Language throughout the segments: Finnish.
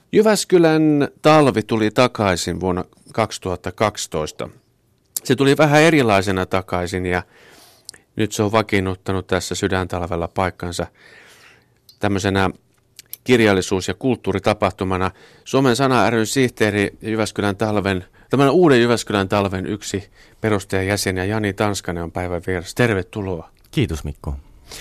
Jyväskylän talvi tuli takaisin vuonna 2012. Se tuli vähän erilaisena takaisin ja nyt se on vakiinnuttanut tässä sydäntalvella paikkansa tämmöisenä kirjallisuus- ja kulttuuritapahtumana. Suomen sana ry:n sihteeri ja tämän uuden Jyväskylän talven yksi perustajajäsen ja Jani Tanskanen on päivän vieressä. Tervetuloa. Kiitos Mikko.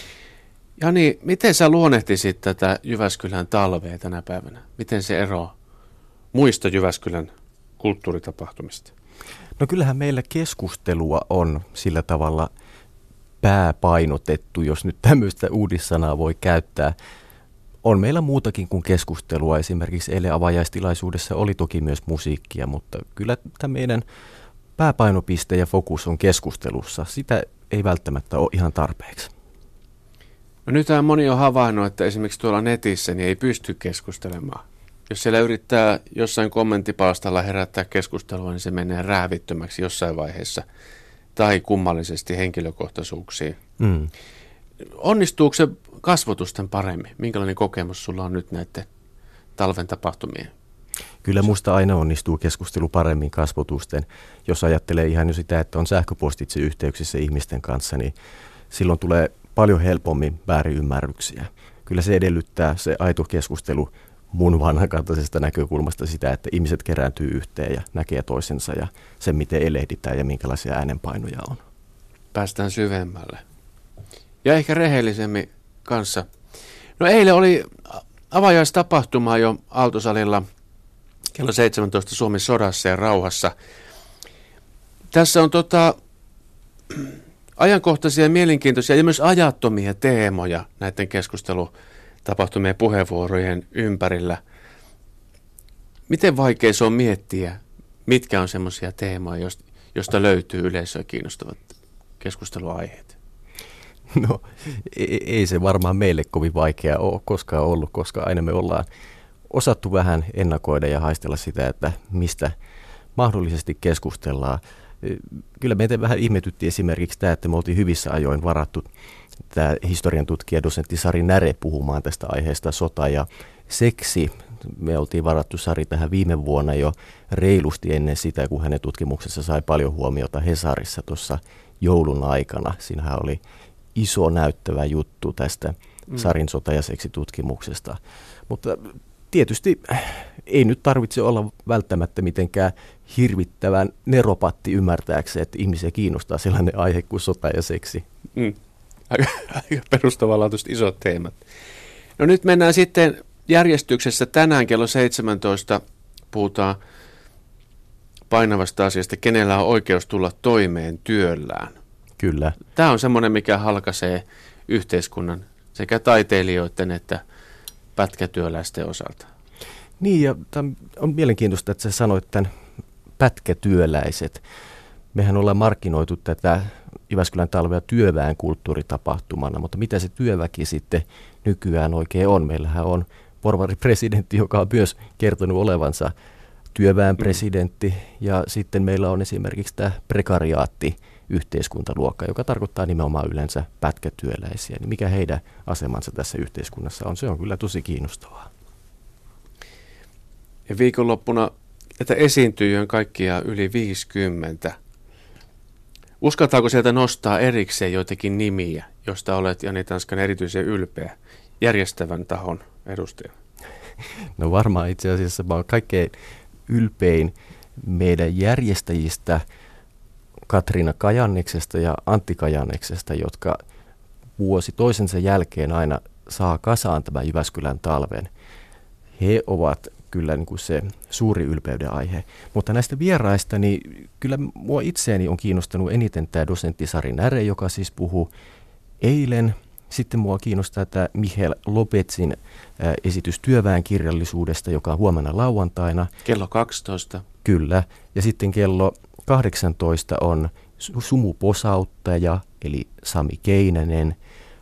Jani, miten sä luonnehtisit tätä Jyväskylän talvea tänä päivänä? Miten se eroaa muista Jyväskylän kulttuuritapahtumista? No kyllähän meillä keskustelua on sillä tavalla pääpainotettu, jos nyt tämmöistä uudissanaa voi käyttää. On meillä muutakin kuin keskustelua. Esimerkiksi eilen avajaistilaisuudessa oli toki myös musiikkia, mutta kyllä tämä meidän pääpainopiste ja fokus on keskustelussa. Sitä ei välttämättä ole ihan tarpeeksi. No nythän moni on havainnut, että esimerkiksi tuolla netissä niin ei pysty keskustelemaan. Jos siellä yrittää jossain kommenttipalstalla herättää keskustelua, niin se menee räävittömäksi jossain vaiheessa tai kummallisesti henkilökohtaisuuksiin. Onnistuuko se kasvotusten paremmin? Minkälainen kokemus sulla on nyt näiden talven tapahtumien? Kyllä musta aina onnistuu keskustelu paremmin kasvotusten. Jos ajattelee ihan jo sitä, että on sähköpostitse yhteyksissä ihmisten kanssa, niin silloin tulee paljon helpommin väärinymmärryksiä. Kyllä se edellyttää se aito keskustelu mun vanhakantaisesta näkökulmasta sitä, että ihmiset kerääntyy yhteen ja näkee toisensa ja sen, miten elehditään ja minkälaisia äänenpainoja on. Päästään syvemmälle. Ja ehkä rehellisemmin kanssa. No eilen oli avajaistapahtuma jo Aaltosalilla kello 17 Suomen sodassa ja rauhassa. Tässä on ajankohtaisia ja mielenkiintoisia ja myös ajattomia teemoja näiden keskustelutapahtumien puheenvuorojen ympärillä. Miten vaikea se on miettiä, mitkä on semmoisia teemoja, josta löytyy yleisöä kiinnostavat keskusteluaiheet? No ei se varmaan meille kovin vaikea ole koskaan ollut, koska aina me ollaan osattu vähän ennakoida ja haistella sitä, että mistä mahdollisesti keskustellaan. Kyllä meitä vähän ihmetytti esimerkiksi tämä, että me oltiin hyvissä ajoin varattu tämä historian tutkija dosentti Sari Näre puhumaan tästä aiheesta sota ja seksi. Me oltiin varattu Sari tähän viime vuonna jo reilusti ennen sitä, kun hänen tutkimuksessa sai paljon huomiota Hesarissa tuossa joulun aikana. Siinähän oli iso näyttävä juttu tästä Sarin sota- ja seksitutkimuksesta. Mutta tietysti ei nyt tarvitse olla välttämättä mitenkään hirvittävän neropatti ymmärtääkseen, että ihmisiä kiinnostaa sellainen aihe kuin sota ja seksi. Aika perustavanlaatuiset isot teemat. No nyt mennään sitten järjestyksessä tänään kello 17. Puhutaan painavasta asiasta, kenellä on oikeus tulla toimeen työllään. Kyllä. Tämä on semmoinen, mikä halkaisee yhteiskunnan sekä taiteilijoiden että pätkätyöläisten osalta. Niin, ja on mielenkiintoista, että sä sanoit tämän pätkätyöläiset. Mehän ollaan markkinoitu tätä Jyväskylän talvea työväen kulttuuritapahtumana, mutta mitä se työväki sitten nykyään oikein on? Meillähän on porvaripresidentti, joka on myös kertonut olevansa työväen presidentti, ja sitten meillä on esimerkiksi tämä prekariaatti, yhteiskuntaluokka, joka tarkoittaa nimenomaan yleensä pätkätyöläisiä. Niin mikä heidän asemansa tässä yhteiskunnassa on? Se on kyllä tosi kiinnostavaa. Ja viikonloppuna että esiintyjiä on kaikkia yli 50. Uskaltaako sieltä nostaa erikseen joitakin nimiä, josta olet Jani Tanskanen erityisen ylpeä järjestävän tahon edustaja? No varmaan itse asiassa mä oon kaikkein ylpein meidän järjestäjistä Katriina Kajanniksesta ja Antti Kajanniksesta, jotka vuosi toisensa jälkeen aina saa kasaan tämän Jyväskylän talven. He ovat kyllä niin kuin se suuri ylpeyden aihe. Mutta näistä vieraista, niin kyllä mua itseäni on kiinnostanut eniten tämä dosentti Sari Näre, joka siis puhui eilen. Sitten mua kiinnostaa tämä Michael Lopetsin esitys työväenkirjallisuudesta, joka on huomenna lauantaina. Kello 12. Kyllä. Ja sitten kello 18 on sumuposauttaja, eli Sami Keinänen.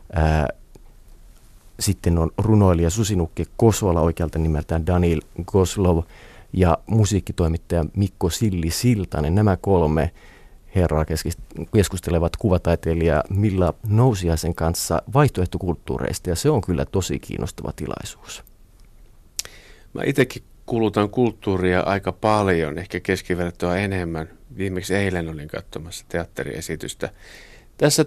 Sitten on runoilija Susinukki Kosola, oikealta nimeltään Daniil Goslov, ja musiikkitoimittaja Mikko Silli-Siltanen. Nämä kolme herraa keskustelevat kuvataiteilija Milla Nousiaisen kanssa vaihtoehtokulttuureista, ja se on kyllä tosi kiinnostava tilaisuus. Mä itsekin kulutan kulttuuria aika paljon, ehkä keskivertoa enemmän. Viimeksi eilen olin katsomassa teatteriesitystä. Tässä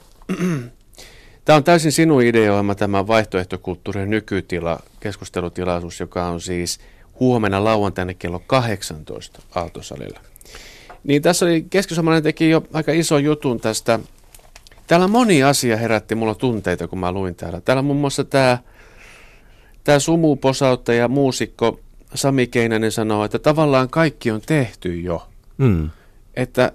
tämä on täysin sinun ideoima tämä vaihtoehtokulttuurin nykytila, keskustelutilaisuus, joka on siis huomenna lauantaina kello 18 Aaltosalilla. Niin tässä oli Keski-Suomalainen teki jo aika iso jutun tästä. Täällä moni asia herätti mulla tunteita, kun mä luin täällä. Täällä muun muassa tämä sumuposauttaja, muusikko Sami Keinänen sanoo, että tavallaan kaikki on tehty jo. Että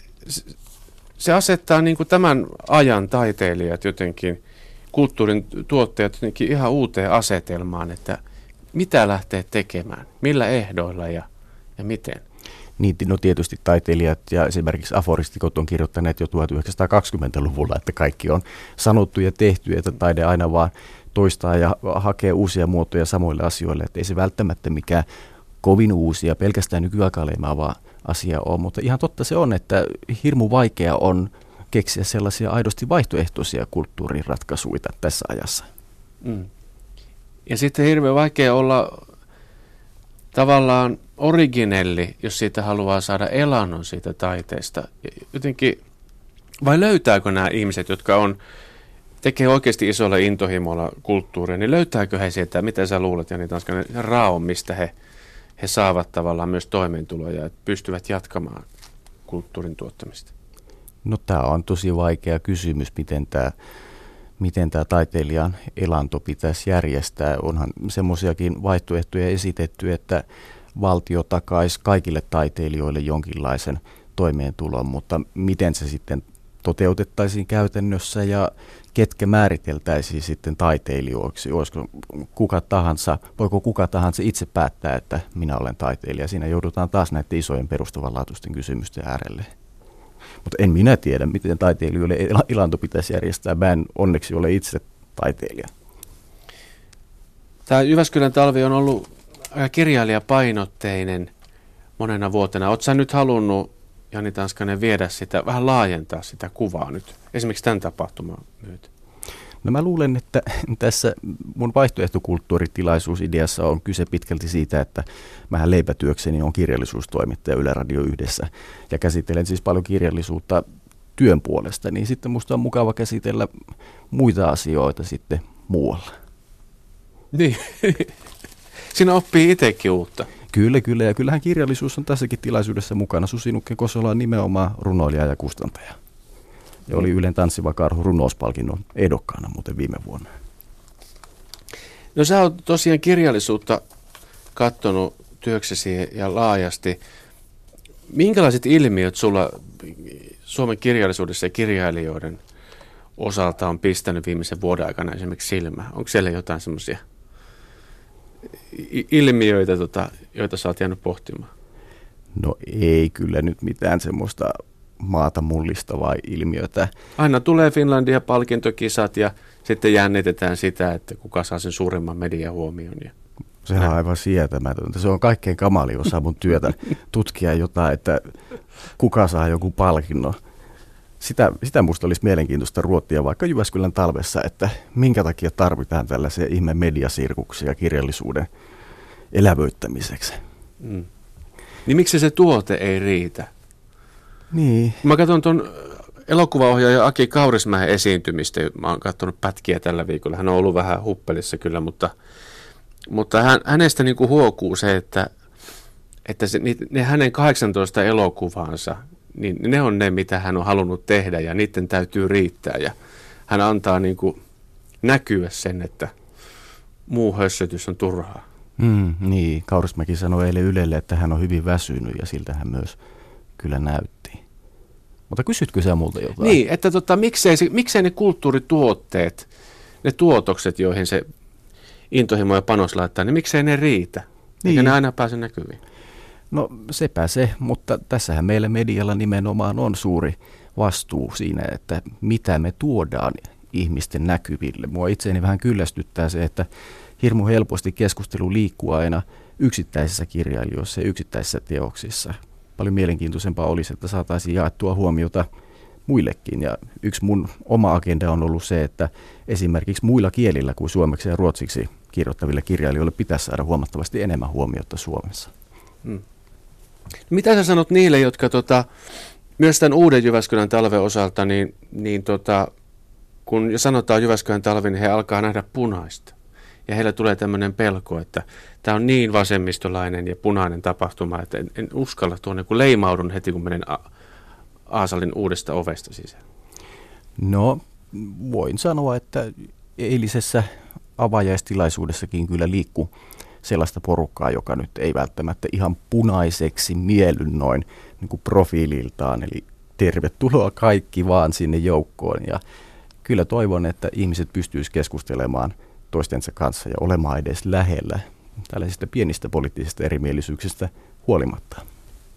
se asettaa niin kuin tämän ajan taiteilijat jotenkin, kulttuurin tuottajat jotenkin ihan uuteen asetelmaan, että mitä lähtee tekemään, millä ehdoilla ja miten. Niin, no tietysti taiteilijat ja esimerkiksi aforistikot on kirjoittaneet jo 1920-luvulla, että kaikki on sanottu ja tehty, että taide aina vaan toistaa ja hakee uusia muotoja samoille asioille, että ei se välttämättä mikään kovin uusia, pelkästään nykyaikaan leimaava asia on, mutta ihan totta se on, että hirmu vaikea on keksiä sellaisia aidosti vaihtoehtoisia kulttuuriratkaisuja tässä ajassa. Ja sitten hirveän vaikea olla tavallaan originelli, jos siitä haluaa saada elannon siitä taiteesta. Jotenkin, vai löytääkö nämä ihmiset, jotka tekee oikeasti isolla intohimolla kulttuuria, niin löytääkö he sieltä, mitä sä luulet, Jani Tanskanen, raon, mistä he saavat tavallaan myös toimeentuloja, että pystyvät jatkamaan kulttuurin tuottamista? No tämä on tosi vaikea kysymys, miten tämä taiteilijan elanto pitäisi järjestää. Onhan semmoisiakin vaihtoehtoja esitetty, että valtio takaisi kaikille taiteilijoille jonkinlaisen toimeentulon, mutta miten se sitten toteutettaisiin käytännössä ja ketkä määriteltäisiin sitten taiteilijoiksi? Voiko kuka tahansa itse päättää, että minä olen taiteilija? Siinä joudutaan taas näiden isojen perustavanlaatuisten kysymysten äärelle. Mutta en minä tiedä, miten taiteilijoille elanto pitäisi järjestää. Mä en onneksi ole itse taiteilija. Tämä Jyväskylän talvi on ollut kirjailijapainotteinen monena vuotena. Oletko sä nyt halunnut, Jani Tanskanen, viedä sitä, vähän laajentaa sitä kuvaa nyt, esimerkiksi tämän tapahtuman myötä? No mä luulen, että tässä mun vaihtoehtokulttuuritilaisuusideassa on kyse pitkälti siitä, että mähän leipätyökseni on kirjallisuustoimittaja Yle Radio 1 ja käsittelen siis paljon kirjallisuutta työn puolesta, niin sitten musta on mukava käsitellä muita asioita sitten muualla. Niin, siinä oppii itsekin uutta. Kyllä, ja kyllähän kirjallisuus on tässäkin tilaisuudessa mukana. Susi Nukken-Kosola on nimenomaan runoilija ja kustantaja. Ja oli Ylen Tanssiva Karhu -runouspalkinnon ehdokkaana muuten viime vuonna. No sä oot tosiaan kirjallisuutta katsonut työksesi ja laajasti. Minkälaiset ilmiöt sulla Suomen kirjallisuudessa ja kirjailijoiden osalta on pistänyt viimeisen vuoden aikana esimerkiksi silmään? Onko siellä jotain semmoisia ilmiöitä, joita sä oot jäänyt pohtimaan? No ei kyllä nyt mitään semmoista maata mullistavaa ilmiötä. Aina tulee Finlandia-palkintokisat ja sitten jännitetään sitä, että kuka saa sen suuremman median huomioon. Sehän on aivan sietämätöntä. Se on kaikkein kamali osa mun työtä tutkia jotain, että kuka saa joku palkinnon. Sitä musta olisi mielenkiintoista ruottia vaikka Jyväskylän talvessa, että minkä takia tarvitaan tällaisia ihme mediasirkuksia kirjallisuuden elävöittämiseksi. Niin miksi se tuote ei riitä? Niin. Mä katson tuon elokuvaohjaaja Aki Kaurismäen esiintymistä. Mä oon katsonut pätkiä tällä viikolla. Hän on ollut vähän huppelissa kyllä, mutta hänestä niin kuin huokuu se, että ne hänen 18 elokuvaansa, niin ne on ne, mitä hän on halunnut tehdä ja niiden täytyy riittää. Ja hän antaa niin kuin näkyä sen, että muu hössötys on turhaa. Niin, Kaurismäki sanoi eilen Ylelle, että hän on hyvin väsynyt ja siltä hän myös kyllä näytti. Mutta kysytkö sä multa jotain? Niin, että miksei ne kulttuurituotteet, ne tuotokset, joihin se intohimo ja panos laittaa, niin miksei ne riitä? Niin. Eikä ne aina pääse näkyviin? No sepä se, mutta tässähän meillä medialla nimenomaan on suuri vastuu siinä, että mitä me tuodaan ihmisten näkyville. Mua itseäni vähän kyllästyttää se, että hirmu helposti keskustelu liikkuu aina yksittäisissä kirjailijoissa ja yksittäisissä teoksissa. Paljon mielenkiintoisempaa olisi, että saataisiin jaettua huomiota muillekin. Ja yksi mun oma agenda on ollut se, että esimerkiksi muilla kielillä kuin suomeksi ja ruotsiksi kirjoittaville kirjailijoille pitäisi saada huomattavasti enemmän huomiota Suomessa. Mitä sä sanot niille, jotka myös tämän uuden Jyväskylän talven osalta, kun sanotaan Jyväskylän talvi, niin he alkaa nähdä punaista. Ja heillä tulee tämmöinen pelko, että tämä on niin vasemmistolainen ja punainen tapahtuma, että en uskalla tuonne, kun leimaudun heti, kun menen Aasalin uudesta ovesta sisään. No, voin sanoa, että eilisessä avajaistilaisuudessakin kyllä liikkuu sellaista porukkaa, joka nyt ei välttämättä ihan punaiseksi mielly noin niin kuin profiililtaan. Eli tervetuloa kaikki vaan sinne joukkoon. Ja kyllä toivon, että ihmiset pystyisivät keskustelemaan toistensa kanssa ja olemaan edes lähellä tällaisista pienistä poliittisista erimielisyyksistä huolimatta.